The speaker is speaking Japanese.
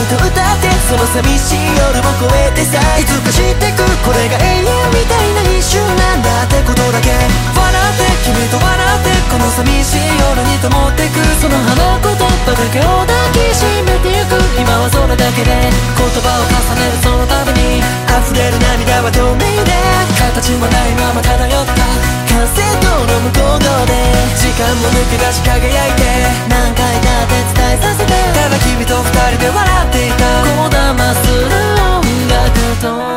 と歌ってその寂しい夜を越えてさ、いつか知ってくこれが永遠みたいな一瞬なんだってことだけ。笑って君と笑ってこの寂しい夜に灯ってく、その花言葉だけを抱きしめてゆく。今はそれだけで言葉を重ねるそのために溢れる涙は透明で形もないまま漂った完成度の向こう側で時間も抜け出し輝いて